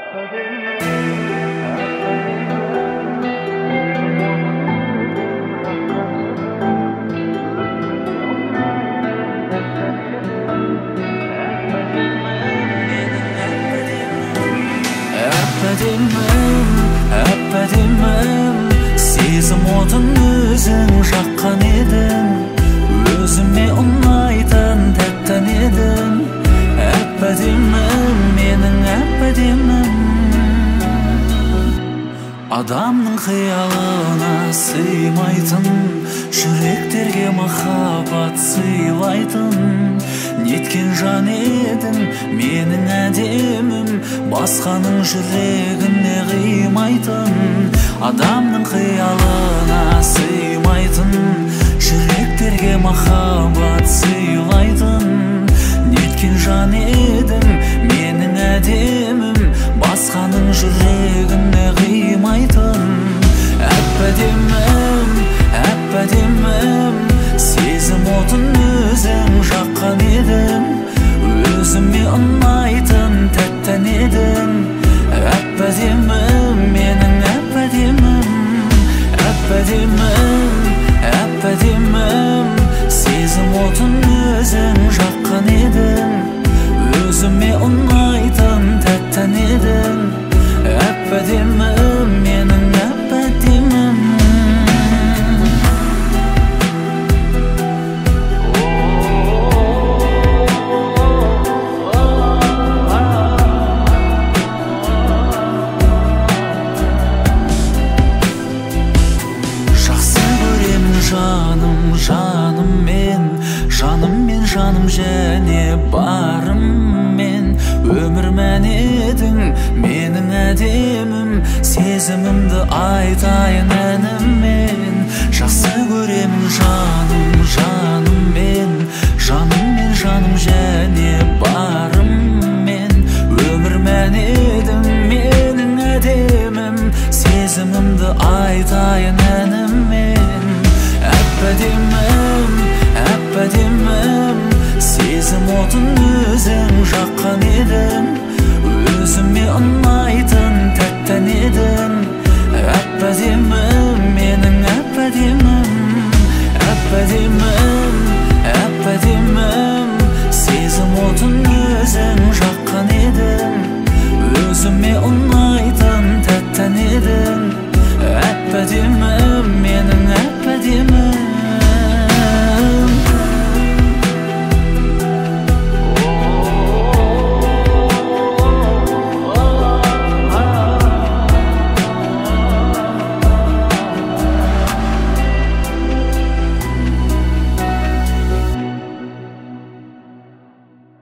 Әп-әдемім, сезім отын өзің жаққан едің, өзіме ұнайтын тәттін едің. Әп-әдемім, менің әп-әдемім. Адамның қиялына сыймайтын, жүректерге махаббат сыйлайтын. Неткен жан едің, менің әдемім, басқаның жүрегіне қимайтын. Адамның қиялына сыймайтын, жүректерге махаббат сыйлайтын. Неткен жан едің, менің әдемім, басқаның жүрегіне қимайтын. Әп-әдемім, әп-әдемім, сезім отын өзің жаққан едің, өзіме ұнайтын тәттін едің. Әп-әдемім, менің әп-әдемім. Әп-әдемім, әп-әдемім, сезім отын өзің жаққан едің, өзіме ұнайтын тәттін едің. Әп-әдемім, менің әп-әдемім. Жаным және барым мен, өмір мәні едің, менің әдемім. Сезімімді айтайын әніммен, жақсы көремін жаным мен. Жаным және барым мен, өмір мәні едің, менің әдемім. Сезімімді айтайын әніммен. Әп-әдемім, әп-әдемім, сезім отын өзің жаққан едің, өзіме ұнайтын тәттін едің. Әп-әдемім, менің әп-әдемім. Әп-әдемім, әп-әдемім, сезім отын өзің жаққан едің, өзіме ұнайтын тәттін едің. Әп-әдемім, менің әп-әдемім.